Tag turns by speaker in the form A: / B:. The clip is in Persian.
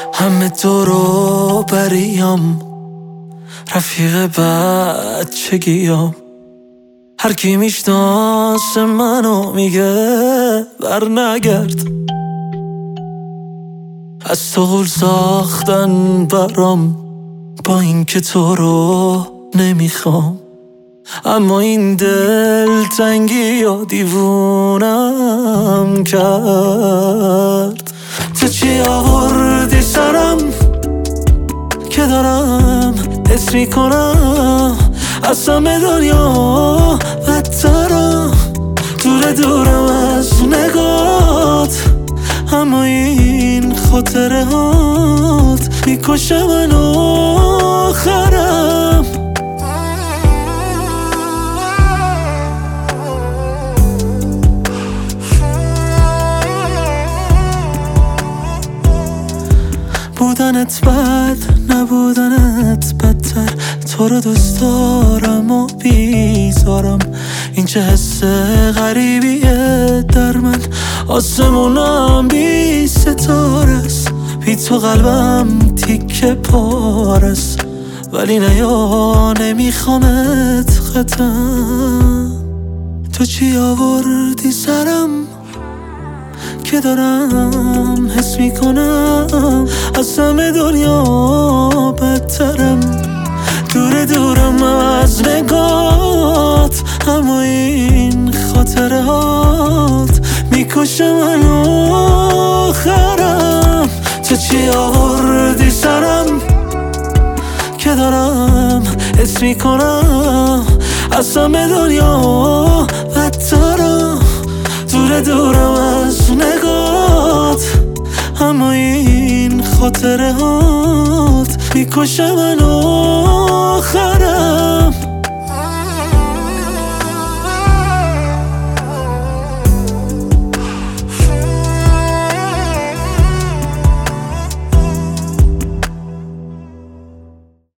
A: همه دورو بریم، رفیق بچگیام. هر کی میشناسه منو میگه بر نگرد. از تو غول ساختن برام، با این که تو رو نمیخوام. اما این دلتنگی یا دیوونم کرد. تو چی آوردی سرم که دارم حس میکنم از همه دنیا بدترم. دورم از نگات، اما این خاطره هات میکشه من آخرم. بودنت بد، نبودنت بدتر. تو رو دوست دارم و بیزارم. این چه حس غریبیه در من. آسمونم بی ستارست، بی تو قلبم تیکه پارست. ولی نیا نمیخوامت ختم. تو چی آوردی سرم که دارم حس میکنم از همه دنیا بدترم. دورم از نگات، اما این خاطره هات میکشه من آخرم. تو چی آوردی سرم که دارم حس میکنم از همه دنیا بدترم. دورم از نگات، اما این خاطره هات میکشه من آخرم.